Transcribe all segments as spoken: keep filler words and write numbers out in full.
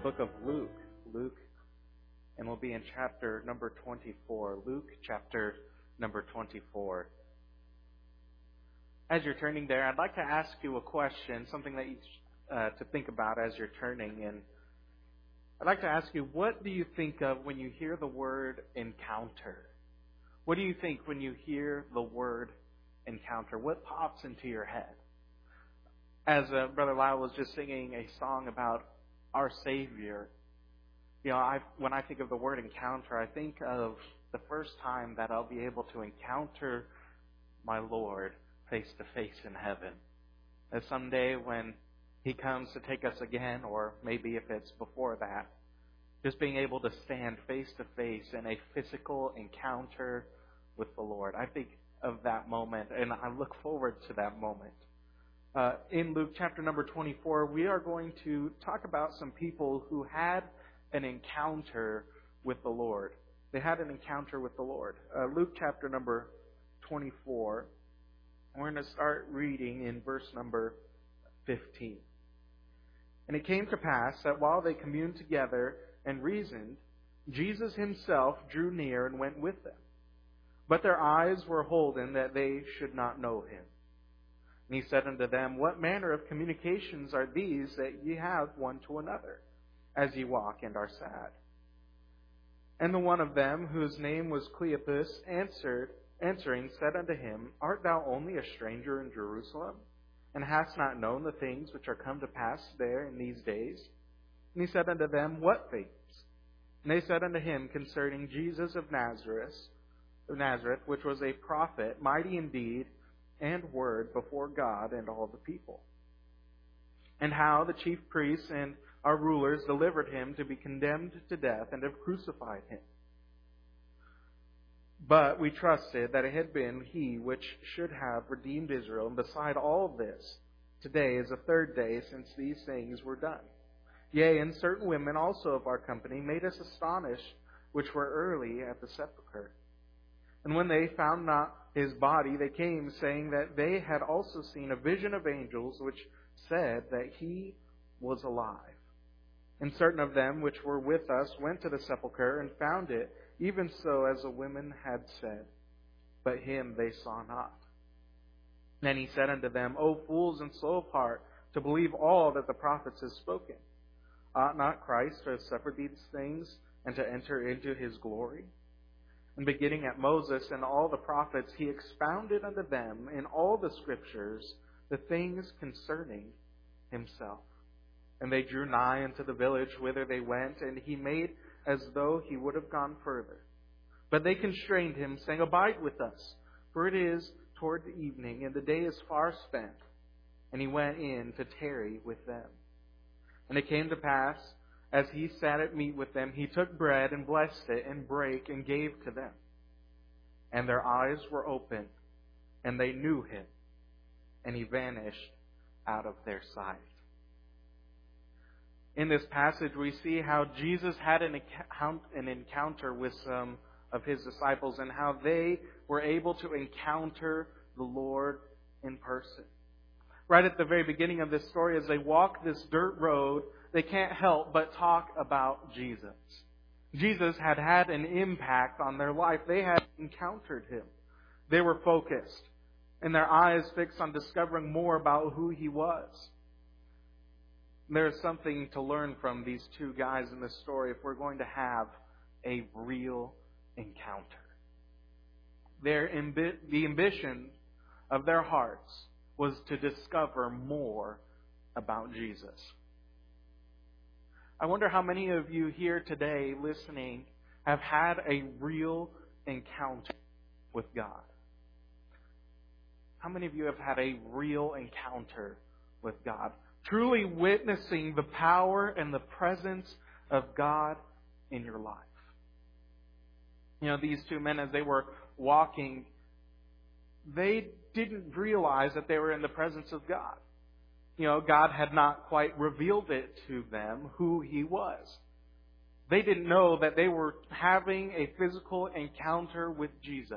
book of Luke. Luke, and we'll be in chapter number twenty-four. Luke, chapter number twenty-four. As you're turning there, I'd like to ask you a question, something that you uh, to think about as you're turning. And I'd like to ask you, what do you think of when you hear the word encounter? What do you think when you hear the word encounter? What pops into your head? As uh, Brother Lyle was just singing a song about our Savior, you know, I, when I think of the word encounter, I think of the first time that I'll be able to encounter my Lord face to face in heaven. That someday when He comes to take us again, or maybe if it's before that, just being able to stand face to face in a physical encounter with the Lord. I think of that moment, and I look forward to that moment. Uh, in Luke chapter number twenty-four, we are going to talk about some people who had an encounter with the Lord. They had an encounter with the Lord. Uh, Luke chapter number twenty-four, we're going to start reading in verse number fifteen. And it came to pass that while they communed together and reasoned, Jesus Himself drew near and went with them. But their eyes were holden that they should not know Him. And He said unto them, What manner of communications are these that ye have one to another, as ye walk and are sad? And the one of them, whose name was Cleopas, answered, answering, said unto him, Art thou only a stranger in Jerusalem, and hast not known the things which are come to pass there in these days? And He said unto them, What things? And they said unto Him, Concerning Jesus of Nazareth, of Nazareth, which was a prophet, mighty in deed and word before God and all the people. And how the chief priests and our rulers delivered Him to be condemned to death and have crucified Him. But we trusted that it had been He which should have redeemed Israel. And beside all this, today is the third day since these things were done. Yea, and certain women also of our company made us astonished, which were early at the sepulchre. And when they found not His body, they came, saying that they had also seen a vision of angels, which said that He was alive. And certain of them which were with us went to the sepulchre and found it, even so as the women had said. But Him they saw not. Then He said unto them, O fools and slow of heart, to believe all that the prophets have spoken. Ought not Christ to have suffered these things, and to enter into His glory? And beginning at Moses and all the prophets, He expounded unto them in all the Scriptures the things concerning Himself. And they drew nigh unto the village whither they went, and He made as though He would have gone further. But they constrained Him, saying, Abide with us, for it is toward the evening, and the day is far spent. And He went in to tarry with them. And it came to pass, as He sat at meat with them, He took bread and blessed it, and brake and gave to them. And their eyes were opened, and they knew Him, and He vanished out of their sight. In this passage, we see how Jesus had an encounter with some of His disciples, and how they were able to encounter the Lord in person. Right at the very beginning of this story, as they walk this dirt road, they can't help but talk about Jesus. Jesus had had an impact on their life. They had encountered Him. They were focused, and their eyes fixed on discovering more about who He was. There's something to learn from these two guys in this story if we're going to have a real encounter. Their ambi- the ambition of their hearts was to discover more about Jesus. I wonder how many of you here today listening have had a real encounter with God. How many of you have had a real encounter with God? Truly witnessing the power and the presence of God in your life. You know, these two men, as they were walking, they didn't realize that they were in the presence of God. You know, God had not quite revealed it to them who He was. They didn't know that they were having a physical encounter with Jesus.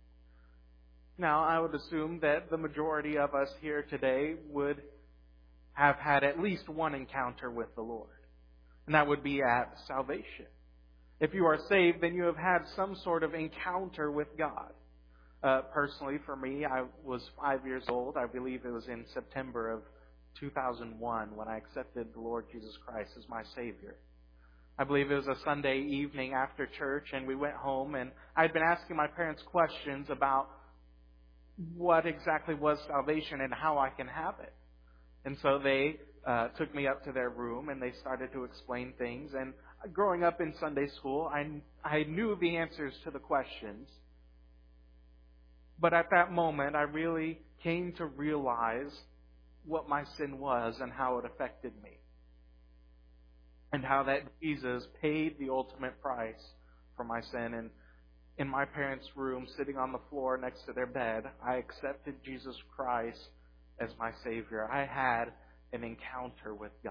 Now, I would assume that the majority of us here today would have had at least one encounter with the Lord. And that would be at salvation. If you are saved, then you have had some sort of encounter with God. Uh, personally, for me, I was five years old. I believe it was in September of two thousand one when I accepted the Lord Jesus Christ as my Savior. I believe it was a Sunday evening after church, and we went home, and I'd been asking my parents questions about what exactly was salvation and how I can have it. And so they uh, took me up to their room, and they started to explain things. And growing up in Sunday school, I, I knew the answers to the questions. But at that moment, I really came to realize what my sin was and how it affected me. And how that Jesus paid the ultimate price for my sin. And in my parents' room, sitting on the floor next to their bed, I accepted Jesus Christ as my Savior. I had an encounter with God.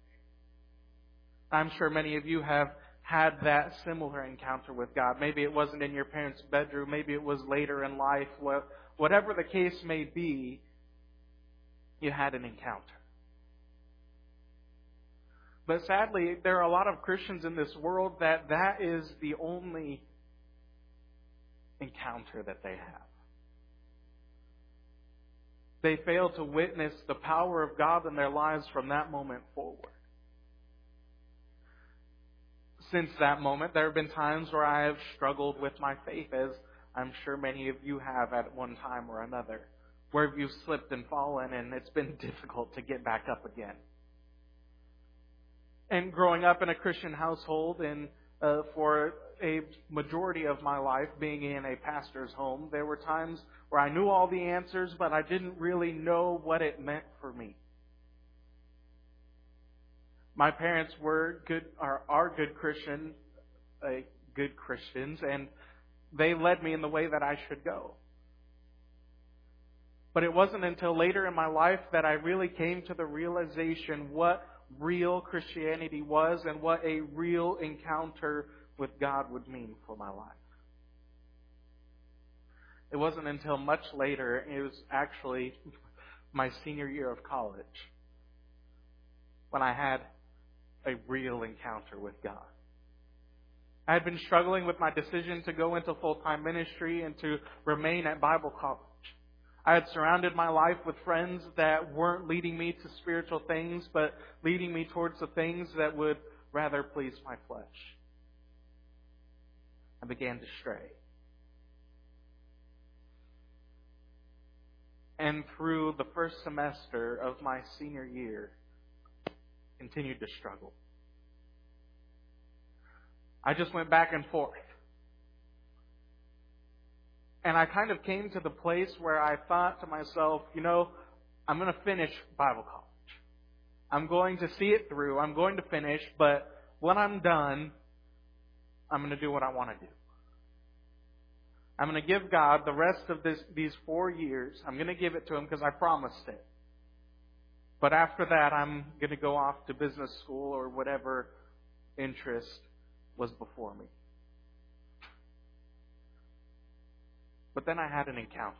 I'm sure many of you have had that similar encounter with God. Maybe it wasn't in your parents' bedroom. Maybe it was later in life. Whatever the case may be, you had an encounter. But sadly, there are a lot of Christians in this world that that is the only encounter that they have. They fail to witness the power of God in their lives from that moment forward. Since that moment, there have been times where I have struggled with my faith, as I'm sure many of you have at one time or another, where you've slipped and fallen and it's been difficult to get back up again. And growing up in a Christian household and uh, for a majority of my life being in a pastor's home, there were times where I knew all the answers, but I didn't really know what it meant for me. My parents were good, are, are good Christian, uh, good Christians, and they led me in the way that I should go. But it wasn't until later in my life that I really came to the realization what real Christianity was and what a real encounter with God would mean for my life. It wasn't until much later, it was actually my senior year of college, when I had a real encounter with God. I had been struggling with my decision to go into full-time ministry and to remain at Bible college. I had surrounded my life with friends that weren't leading me to spiritual things, but leading me towards the things that would rather please my flesh. I began to stray. And through the first semester of my senior year, continued to struggle. I just went back and forth. And I kind of came to the place where I thought to myself, you know, I'm going to finish Bible college. I'm going to see it through. I'm going to finish. But when I'm done, I'm going to do what I want to do. I'm going to give God the rest of this, these four years. I'm going to give it to Him because I promised it. But after that, I'm going to go off to business school or whatever interest was before me. But then I had an encounter.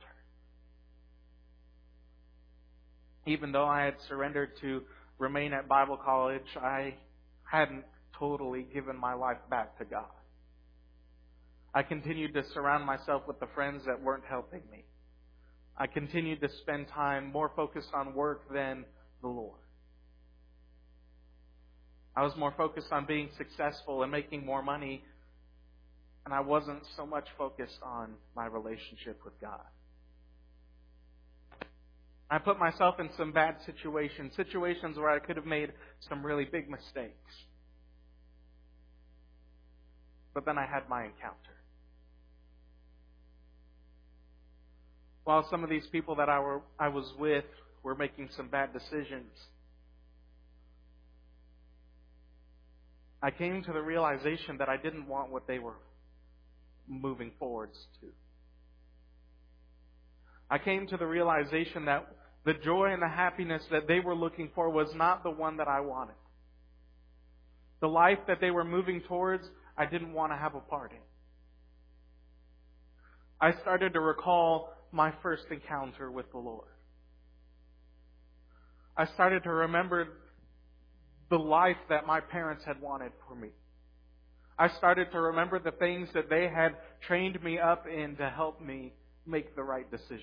Even though I had surrendered to remain at Bible college, I hadn't totally given my life back to God. I continued to surround myself with the friends that weren't helping me. I continued to spend time more focused on work than the Lord. I was more focused on being successful and making more money, and I wasn't so much focused on my relationship with God. I put myself in some bad situations, situations where I could have made some really big mistakes. But then I had my encounter. While some of these people that I were I was with were making some bad decisions, I came to the realization that I didn't want what they were moving forwards to. I came to the realization that the joy and the happiness that they were looking for was not the one that I wanted. The life that they were moving towards, I didn't want to have a part in. I started to recall my first encounter with the Lord. I started to remember the life that my parents had wanted for me. I started to remember the things that they had trained me up in to help me make the right decisions.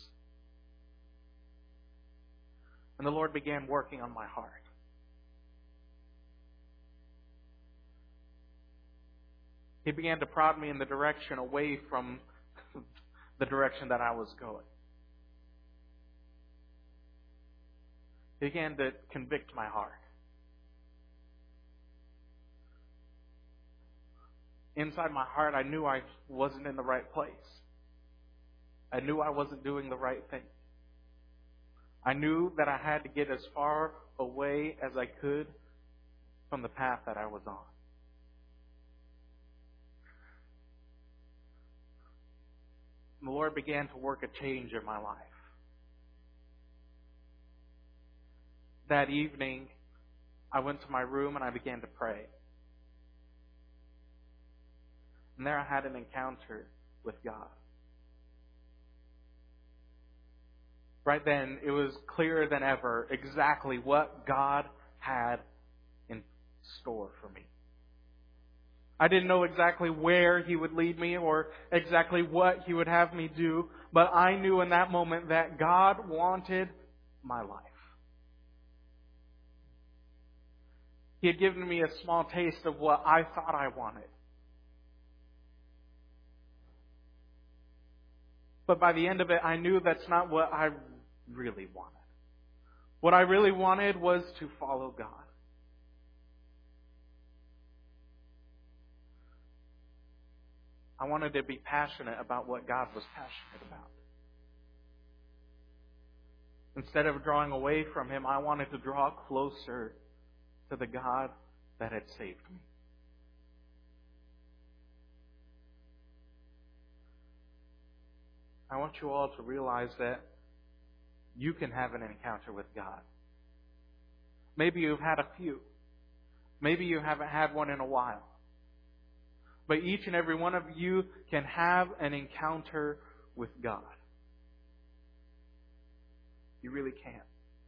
And the Lord began working on my heart. He began to prod me in the direction away from the direction that I was going. He began to convict my heart. Inside my heart, I knew I wasn't in the right place. I knew I wasn't doing the right thing. I knew that I had to get as far away as I could from the path that I was on. And the Lord began to work a change in my life. That evening, I went to my room and I began to pray. And there I had an encounter with God. Right then, it was clearer than ever exactly what God had in store for me. I didn't know exactly where He would lead me or exactly what He would have me do, but I knew in that moment that God wanted my life. He had given me a small taste of what I thought I wanted. But by the end of it, I knew that's not what I really wanted. What I really wanted was to follow God. I wanted to be passionate about what God was passionate about. Instead of drawing away from Him, I wanted to draw closer to the God that had saved me. I want you all to realize that you can have an encounter with God. Maybe you've had a few. Maybe you haven't had one in a while. But each and every one of you can have an encounter with God. You really can.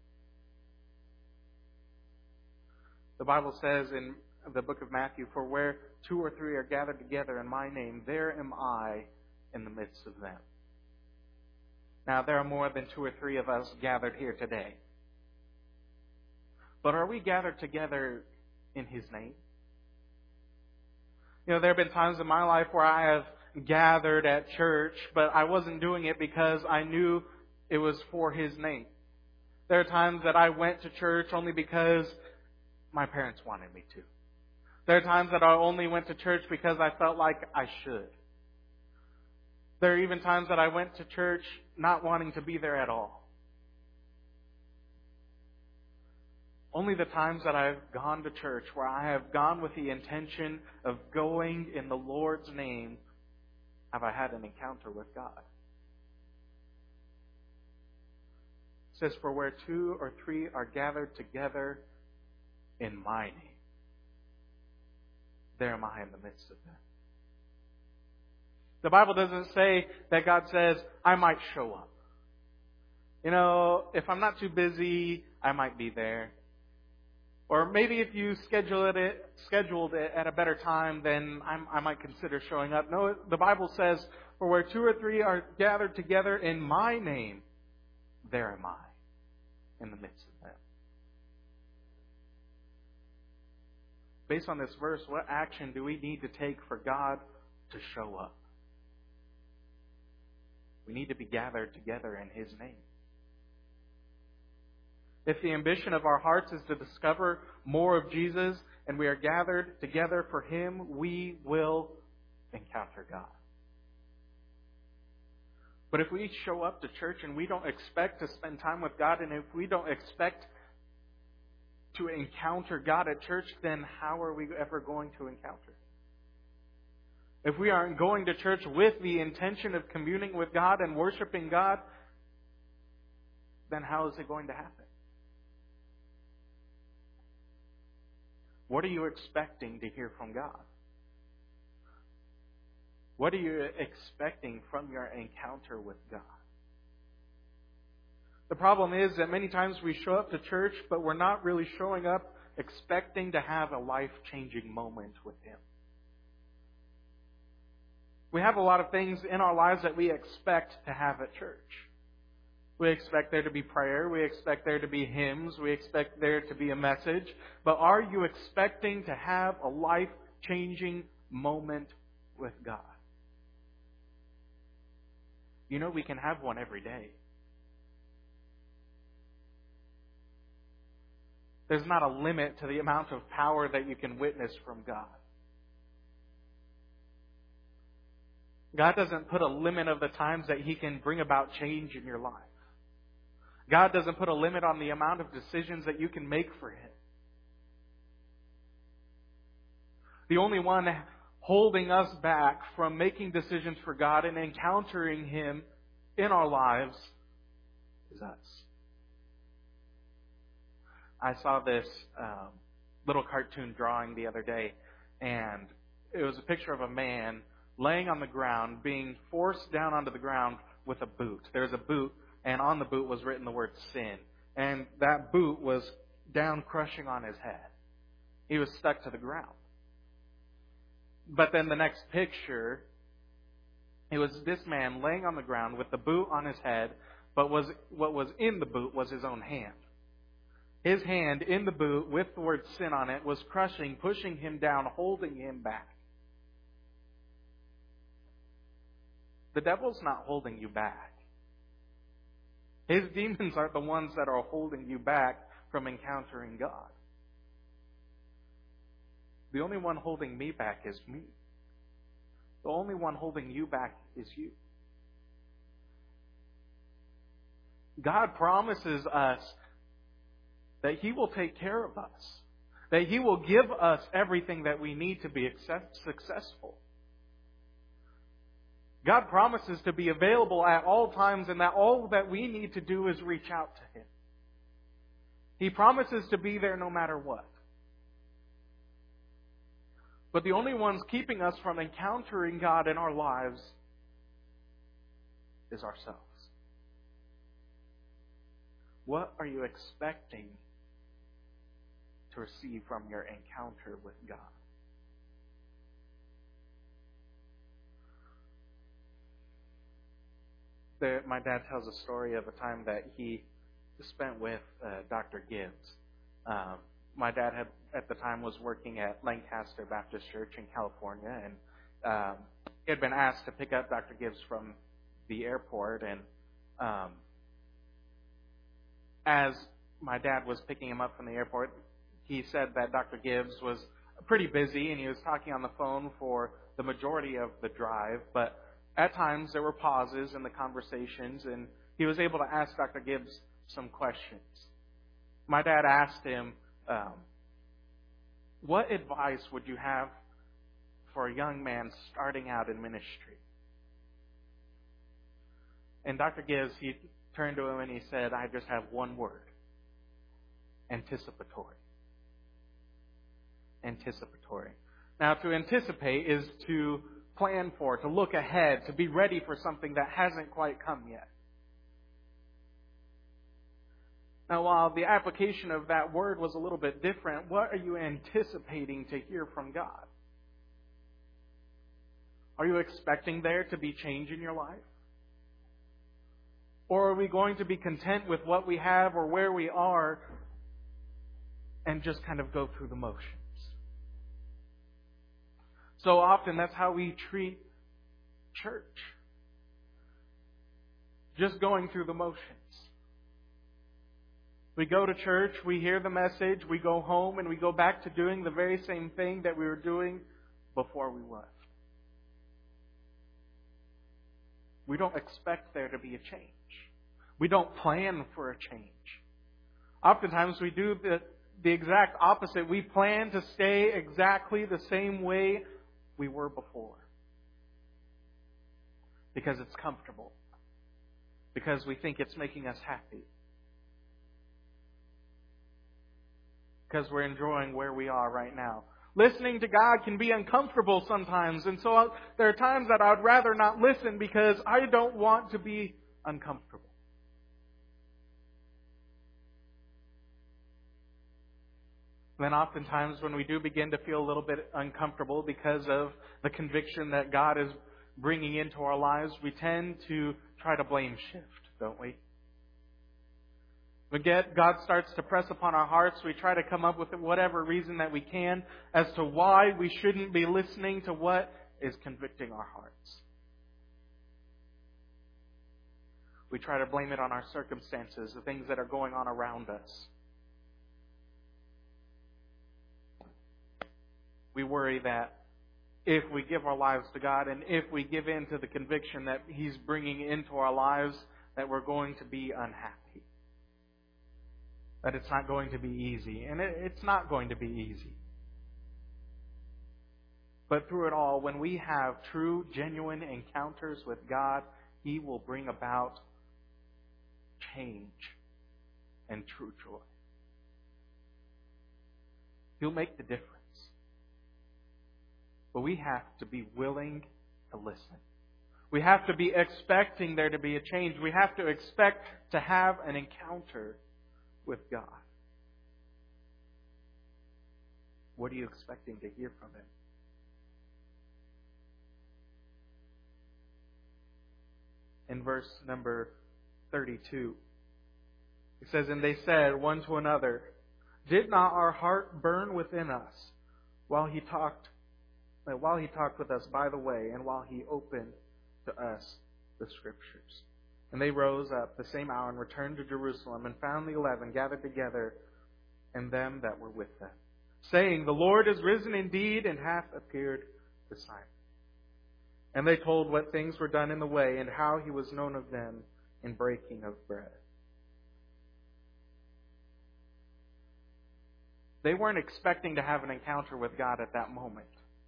The Bible says in the book of Matthew, "For where two or three are gathered together in my name, there am I in the midst of them." Now, there are more than two or three of us gathered here today. But are we gathered together in His name? You know, there have been times in my life where I have gathered at church, but I wasn't doing it because I knew it was for His name. There are times that I went to church only because my parents wanted me to. There are times that I only went to church because I felt like I should. There are even times that I went to church not wanting to be there at all. Only the times that I've gone to church where I have gone with the intention of going in the Lord's name have I had an encounter with God. It says, "For where two or three are gathered together in my name, there am I in the midst of them." The Bible doesn't say that God says, "I might show up. You know, if I'm not too busy, I might be there. Or maybe if you scheduled it, scheduled it at a better time, then I'm, I might consider showing up." No, the Bible says, "For where two or three are gathered together in my name, there am I in the midst of them." Based on this verse, what action do we need to take for God to show up? We need to be gathered together in His name. If the ambition of our hearts is to discover more of Jesus and we are gathered together for Him, we will encounter God. But if we show up to church and we don't expect to spend time with God, and if we don't expect to encounter God at church, then how are we ever going to encounter? If we aren't going to church with the intention of communing with God and worshiping God, then how is it going to happen? What are you expecting to hear from God? What are you expecting from your encounter with God? The problem is that many times we show up to church, but we're not really showing up expecting to have a life-changing moment with Him. We have a lot of things in our lives that we expect to have at church. We expect there to be prayer. We expect there to be hymns. We expect there to be a message. But are you expecting to have a life-changing moment with God? You know, we can have one every day. There's not a limit to the amount of power that you can witness from God. God doesn't put a limit of the times that He can bring about change in your life. God doesn't put a limit on the amount of decisions that you can make for Him. The only one holding us back from making decisions for God and encountering Him in our lives is us. I saw this um, little cartoon drawing the other day, and it was a picture of a man laying on the ground, being forced down onto the ground with a boot. There's a boot, and on the boot was written the word sin. And that boot was down crushing on his head. He was stuck to the ground. But then the next picture, it was this man laying on the ground with the boot on his head, but was what was in the boot was his own hand. His hand in the boot with the word sin on it was crushing, pushing him down, holding him back. The devil's not holding you back. His demons aren't the ones that are holding you back from encountering God. The only one holding me back is me. The only one holding you back is you. God promises us that He will take care of us, that He will give us everything that we need to be successful. God promises to be available at all times and that all that we need to do is reach out to Him. He promises to be there no matter what. But the only ones keeping us from encountering God in our lives is ourselves. What are you expecting to receive from your encounter with God? There, my dad tells a story of a time that he spent with uh, Doctor Gibbs. Um, my dad had at the time was working at Lancaster Baptist Church in California, and um, he had been asked to pick up Doctor Gibbs from the airport. And um, as my dad was picking him up from the airport, he said that Doctor Gibbs was pretty busy, and he was talking on the phone for the majority of the drive, but at times, there were pauses in the conversations, and he was able to ask Doctor Gibbs some questions. My dad asked him, um, what advice would you have for a young man starting out in ministry? And Doctor Gibbs, he turned to him and he said, I just have one word. Anticipatory. Anticipatory. Now, to anticipate is to plan for, to look ahead, to be ready for something that hasn't quite come yet. Now, while the application of that word was a little bit different, what are you anticipating to hear from God? Are you expecting there to be change in your life? Or are we going to be content with what we have or where we are and just kind of go through the motions? So often that's how we treat church. Just going through the motions. We go to church, we hear the message, we go home, and we go back to doing the very same thing that we were doing before we left. We don't expect there to be a change. We don't plan for a change. Oftentimes we do the, the exact opposite. We plan to stay exactly the same way we were before. Because it's comfortable. Because we think it's making us happy. Because we're enjoying where we are right now. Listening to God can be uncomfortable sometimes. And so I'll, there are times that I'd rather not listen because I don't want to be uncomfortable. Then oftentimes when we do begin to feel a little bit uncomfortable because of the conviction that God is bringing into our lives, we tend to try to blame shift, don't we? We get, God starts to press upon our hearts. We try to come up with whatever reason that we can as to why we shouldn't be listening to what is convicting our hearts. We try to blame it on our circumstances, the things that are going on around us. We worry that if we give our lives to God and if we give in to the conviction that He's bringing into our lives, that we're going to be unhappy. That it's not going to be easy. And it, it's not going to be easy. But through it all, when we have true, genuine encounters with God, He will bring about change and true joy. He'll make the difference. But we have to be willing to listen. We have to be expecting there to be a change. We have to expect to have an encounter with God. What are you expecting to hear from Him? In verse number thirty-two, it says, "And they said one to another, 'Did not our heart burn within us while he talked while he talked with us by the way, and while he opened to us the Scriptures?' And they rose up the same hour and returned to Jerusalem, and found the eleven gathered together, and them that were with them, saying, 'The Lord is risen indeed, and hath appeared to Simon.' And they told what things were done in the way, and how He was known of them in breaking of bread." They weren't expecting to have an encounter with God at that moment.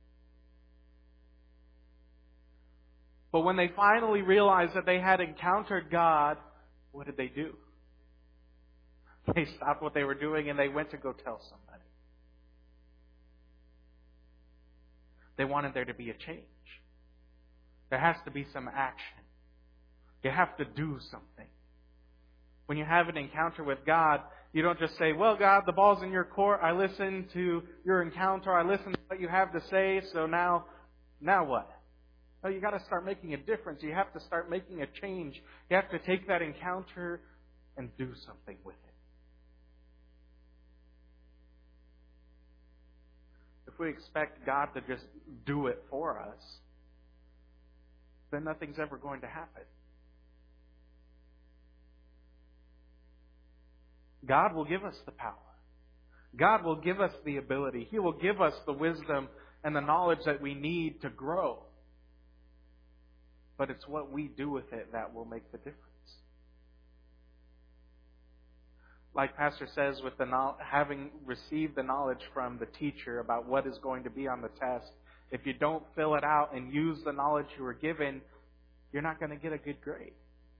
But when they finally realized that they had encountered God, what did they do? They stopped what they were doing and they went to go tell somebody. They wanted there to be a change. There has to be some action. You have to do something. When you have an encounter with God, you don't just say, "Well, God, the ball's in your court. I listened to your encounter. I listened to what you have to say. So now, now what?" No, you got to start making a difference. You have to start making a change. You have to take that encounter and do something with it. If we expect God to just do it for us, then nothing's ever going to happen. God will give us the power. God will give us the ability. He will give us the wisdom and the knowledge that we need to grow. But it's what we do with it that will make the difference. Like Pastor says, with the no- having received the knowledge from the teacher about what is going to be on the test, if you don't fill it out and use the knowledge you were given, you're not going to get a good grade.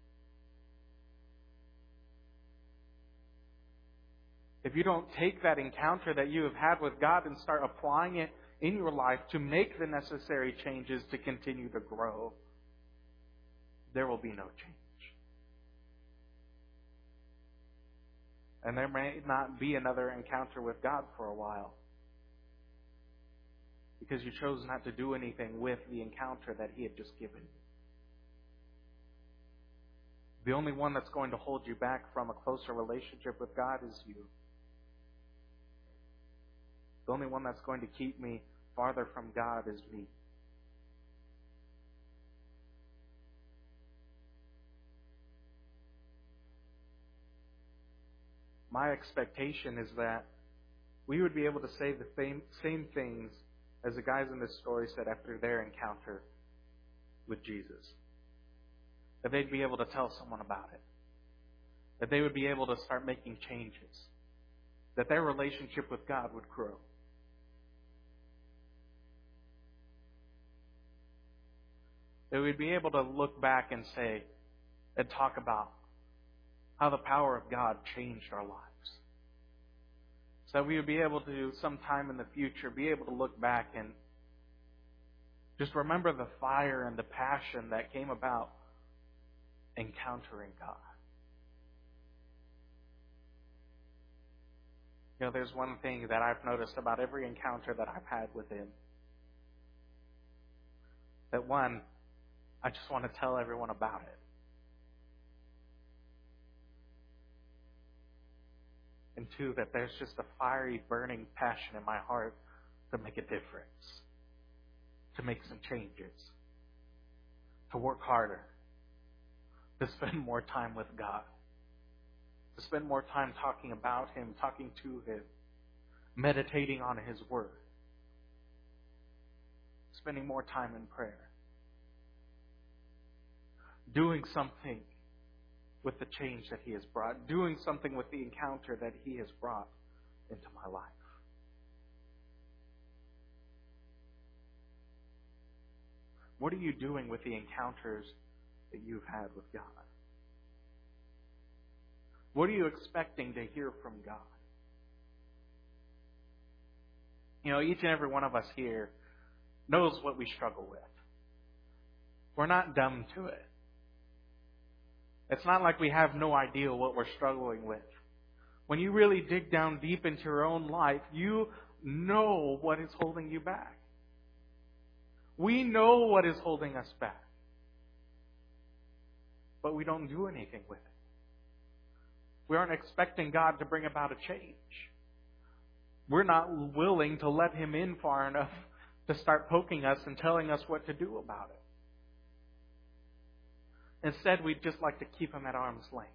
If you don't take that encounter that you have had with God and start applying it in your life to make the necessary changes to continue to grow, there will be no change. And there may not be another encounter with God for a while, because you chose not to do anything with the encounter that He had just given you. The only one that's going to hold you back from a closer relationship with God is you. The only one that's going to keep me farther from God is me. My expectation is that we would be able to say the same, same things as the guys in this story said after their encounter with Jesus. That they'd be able to tell someone about it. That they would be able to start making changes. That their relationship with God would grow. That we'd be able to look back and say, and talk about how the power of God changed our lives. So we would be able to, sometime in the future, be able to look back and just remember the fire and the passion that came about encountering God. You know, there's one thing that I've noticed about every encounter that I've had with Him. That one, I just want to tell everyone about it. And two, that there's just a fiery, burning passion in my heart to make a difference, to make some changes, to work harder, to spend more time with God, to spend more time talking about Him, talking to Him, meditating on His Word, spending more time in prayer, doing something with the change that He has brought, doing something with the encounter that He has brought into my life. What are you doing with the encounters that you've had with God? What are you expecting to hear from God? You know, each and every one of us here knows what we struggle with. We're not dumb to it. It's not like we have no idea what we're struggling with. When you really dig down deep into your own life, you know what is holding you back. We know what is holding us back. But we don't do anything with it. We aren't expecting God to bring about a change. We're not willing to let Him in far enough to start poking us and telling us what to do about it. Instead, we'd just like to keep Him at arm's length.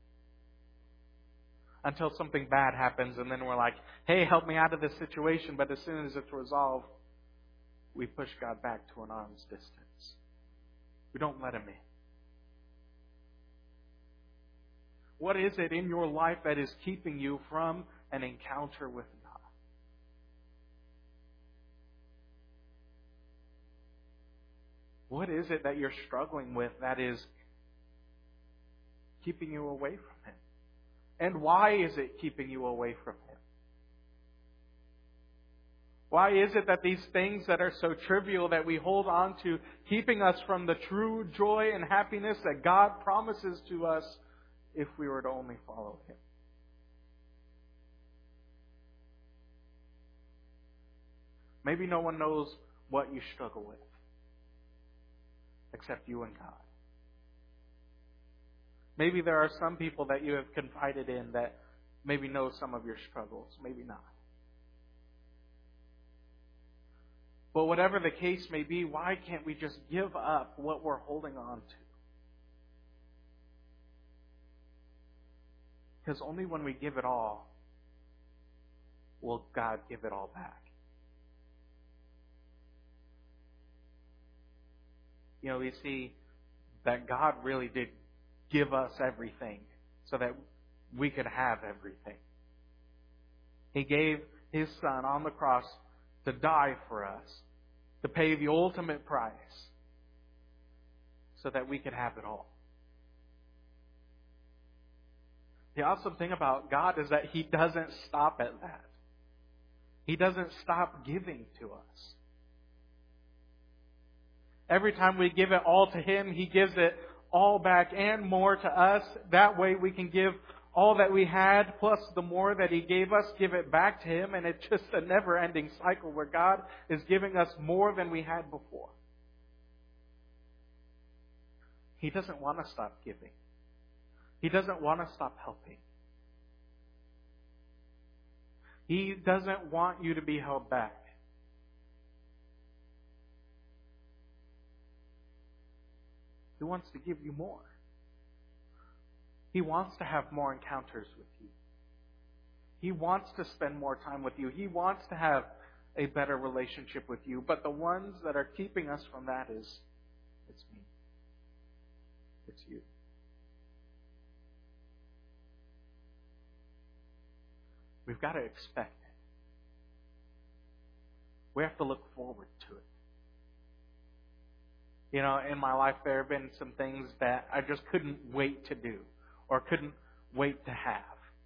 Until something bad happens, and then we're like, hey, help me out of this situation. But as soon as it's resolved, we push God back to an arm's distance. We don't let Him in. What is it in your life that is keeping you from an encounter with God? What is it that you're struggling with that is keeping you away from Him? And why is it keeping you away from Him? Why is it that these things that are so trivial that we hold on to, keeping us from the true joy and happiness that God promises to us if we were to only follow Him? Maybe no one knows what you struggle with except you and God. Maybe there are some people that you have confided in that maybe know some of your struggles, maybe not. But whatever the case may be, why can't we just give up what we're holding on to? Because only when we give it all will God give it all back. You know, we see that God really did give us everything so that we could have everything. He gave His Son on the cross to die for us, to pay the ultimate price so that we could have it all. The awesome thing about God is that He doesn't stop at that. He doesn't stop giving to us. Every time we give it all to Him, He gives it all back and more to us. That way we can give all that we had plus the more that He gave us, give it back to Him. And it's just a never-ending cycle where God is giving us more than we had before. He doesn't want to stop giving. He doesn't want to stop helping. He doesn't want you to be held back. He wants to give you more. He wants to have more encounters with you. He wants to spend more time with you. He wants to have a better relationship with you. But the ones that are keeping us from that is, it's me. It's you. We've got to expect it. We have to look forward to it. You know, in my life there have been some things that I just couldn't wait to do or couldn't wait to have.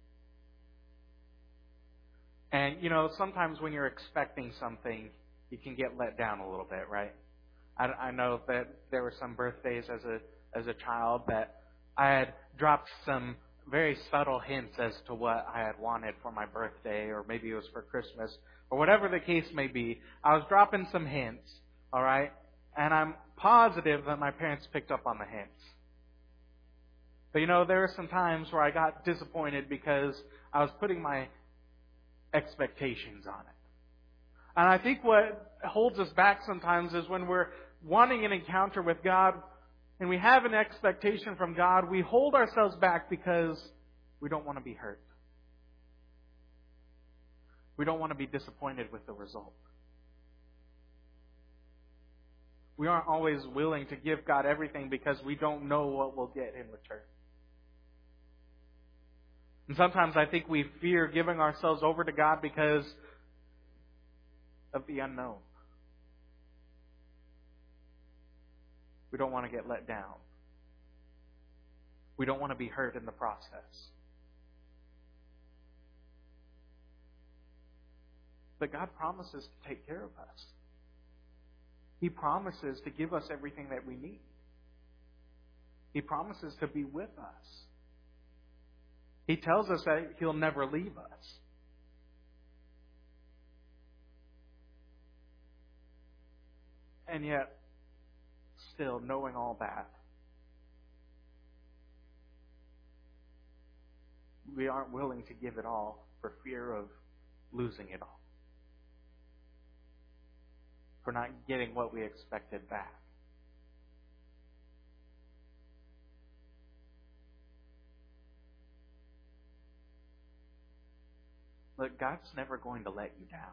And, you know, sometimes when you're expecting something, you can get let down a little bit, right? I, I know that there were some birthdays as a as a child that I had dropped some very subtle hints as to what I had wanted for my birthday, or maybe it was for Christmas, or whatever the case may be. I was dropping some hints, all right? And I'm positive that my parents picked up on the hints. But you know, there were some times where I got disappointed because I was putting my expectations on it. And I think what holds us back sometimes is when we're wanting an encounter with God and we have an expectation from God, we hold ourselves back because we don't want to be hurt. We don't want to be disappointed with the result. We aren't always willing to give God everything because we don't know what we'll get in return. And sometimes I think we fear giving ourselves over to God because of the unknown. We don't want to get let down. We don't want to be hurt in the process. But God promises to take care of us. He promises to give us everything that we need. He promises to be with us. He tells us that He'll never leave us. And yet, still, knowing all that, we aren't willing to give it all for fear of losing it all. For not getting what we expected back. Look, God's never going to let you down.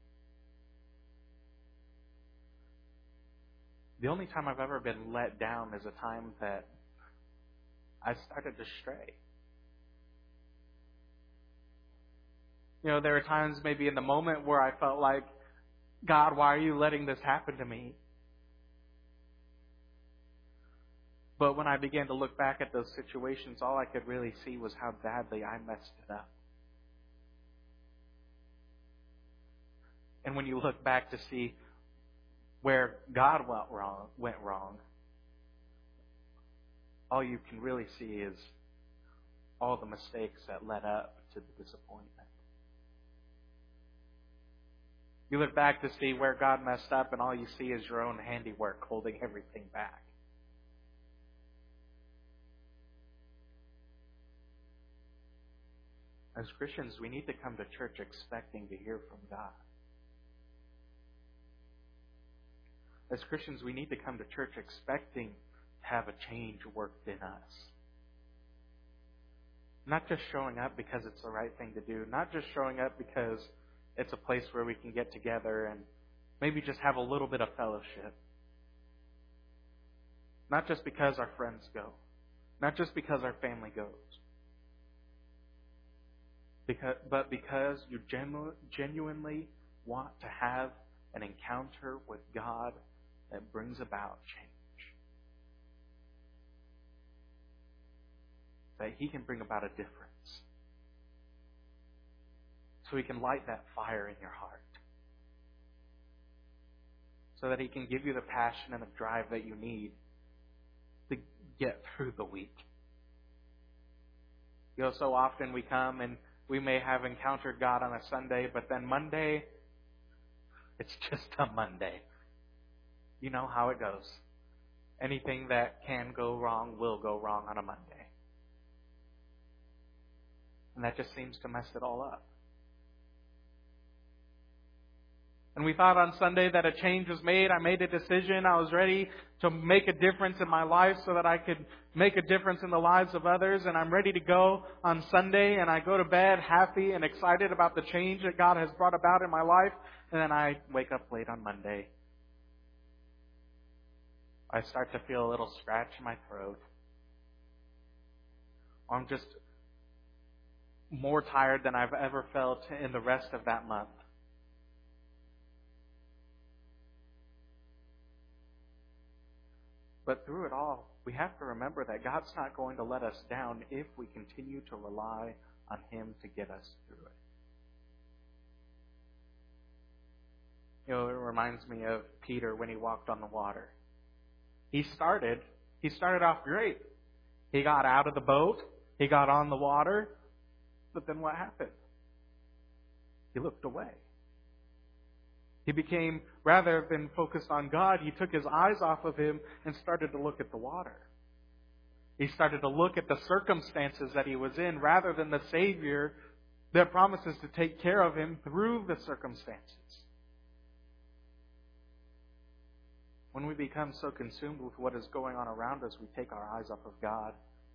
The only time I've ever been let down is a time that I started to stray. You know, there are times maybe in the moment where I felt like, God, why are you letting this happen to me? But when I began to look back at those situations, all I could really see was how badly I messed it up. And when you look back to see where God went wrong, went wrong, all you can really see is all the mistakes that led up to the disappointment. You look back to see where God messed up, and all you see is your own handiwork holding everything back. As Christians, we need to come to church expecting to hear from God. As Christians, we need to come to church expecting to have a change worked in us. Not just showing up because it's the right thing to do. Not just showing up because it's a place where we can get together and maybe just have a little bit of fellowship. Not just because our friends go. Not just because our family goes. Because, but because you genu- genuinely want to have an encounter with God that brings about change. That He can bring about a difference. So He can light that fire in your heart. So that He can give you the passion and the drive that you need to get through the week. You know, so often we come and we may have encountered God on a Sunday, but then Monday, it's just a Monday. You know how it goes. Anything that can go wrong will go wrong on a Monday. And that just seems to mess it all up. And we thought on Sunday that a change was made. I made a decision. I was ready to make a difference in my life so that I could make a difference in the lives of others. And I'm ready to go on Sunday. And I go to bed happy and excited about the change that God has brought about in my life. And then I wake up late on Monday. I start to feel a little scratch in my throat. Or I'm just more tired than I've ever felt in the rest of that month. But through it all, we have to remember that God's not going to let us down if we continue to rely on Him to get us through it. You know, it reminds me of Peter when he walked on the water. He started, he started off great. He got out of the boat. He got on the water, but then what happened? He looked away. He became, rather than focused on God, he took his eyes off of him and started to look at the water. He started to look at the circumstances that he was in rather than the Savior that promises to take care of him through the circumstances. When we become so consumed with what is going on around us, we take our eyes off of God.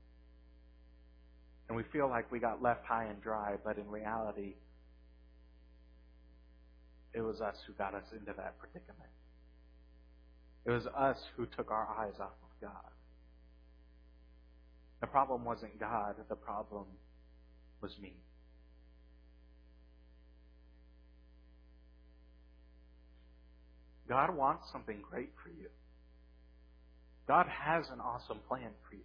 And we feel like we got left high and dry, but in reality, it was us who got us into that predicament. It was us who took our eyes off of God. The problem wasn't God, the problem was me. God wants something great for you. God has an awesome plan for you.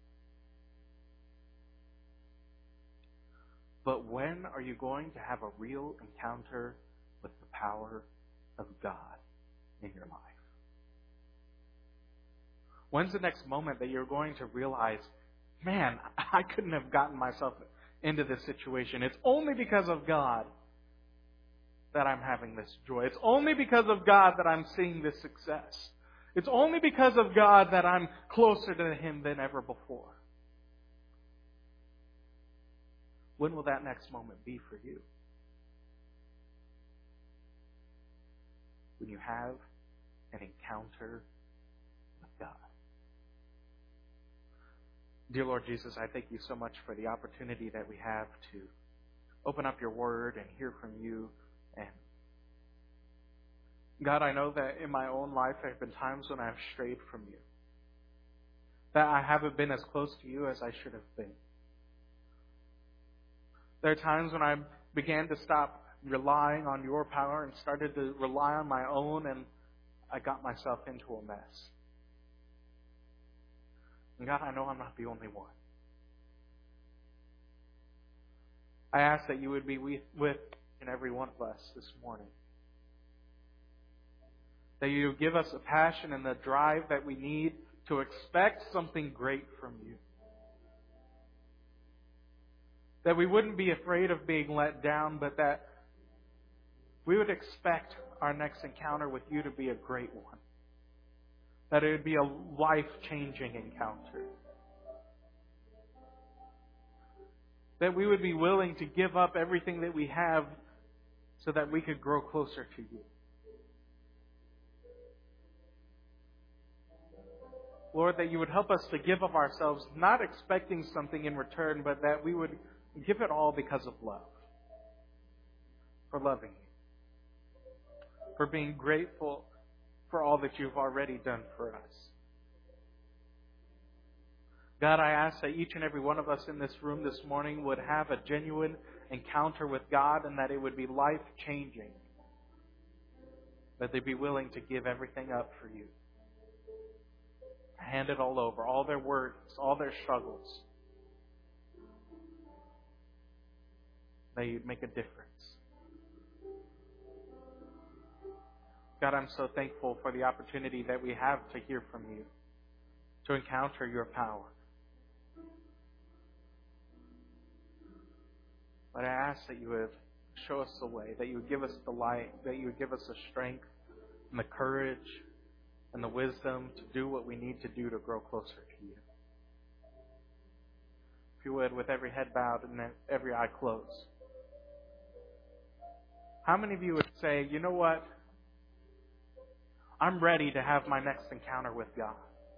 But when are you going to have a real encounter with the power of God in your life? When's the next moment that you're going to realize, man, I couldn't have gotten myself into this situation. It's only because of God that I'm having this joy. It's only because of God that I'm seeing this success. It's only because of God that I'm closer to Him than ever before. When will that next moment be for you? When you have an encounter with God. Dear Lord Jesus, I thank you so much for the opportunity that we have to open up your word and hear from you. And God, I know that in my own life there have been times when I've strayed from you. That I haven't been as close to you as I should have been. There are times when I began to stop relying on your power and started to rely on my own, and I got myself into a mess. And God, I know I'm not the only one. I ask that you would be with each and every one of us this morning. That you would give us a passion and the drive that we need to expect something great from you. That we wouldn't be afraid of being let down, but that we would expect our next encounter with you to be a great one. That it would be a life-changing encounter. That we would be willing to give up everything that we have so that we could grow closer to you. Lord, that you would help us to give up ourselves, not expecting something in return, but that we would give it all because of love. For loving you. For being grateful for all that you've already done for us. God, I ask that each and every one of us in this room this morning would have a genuine encounter with God and that it would be life-changing. That they'd be willing to give everything up for you. Hand it all over, all their worries, all their struggles. That you'd make a difference. God, I'm so thankful for the opportunity that we have to hear from you, to encounter your power. But I ask that you would show us the way, that you would give us the light, that you would give us the strength and the courage and the wisdom to do what we need to do to grow closer to you. If you would, with every head bowed and every eye closed. How many of you would say, you know what? I'm ready to have my next encounter with God.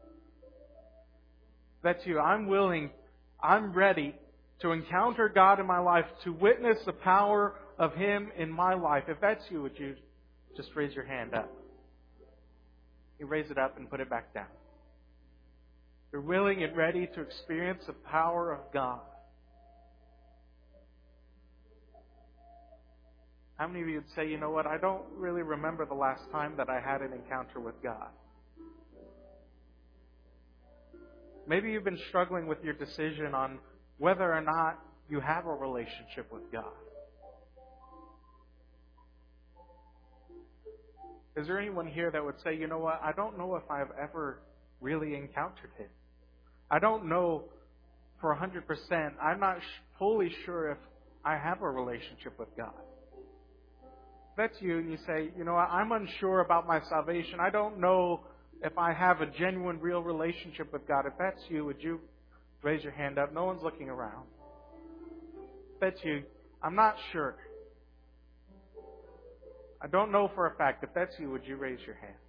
That's you. I'm willing, I'm ready to encounter God in my life, to witness the power of Him in my life. If that's you, would you just raise your hand up? You raise it up and put it back down. You're willing and ready to experience the power of God. How many of you would say, you know what, I don't really remember the last time that I had an encounter with God? Maybe you've been struggling with your decision on whether or not you have a relationship with God. Is there anyone here that would say, you know what, I don't know if I've ever really encountered Him. I don't know for one hundred percent, I'm not sh- fully sure if I have a relationship with God. If that's you and you say, you know, I'm unsure about my salvation. I don't know if I have a genuine, real relationship with God. If that's you, would you raise your hand up? No one's looking around. If that's you, I'm not sure. I don't know for a fact. If that's you, would you raise your hand?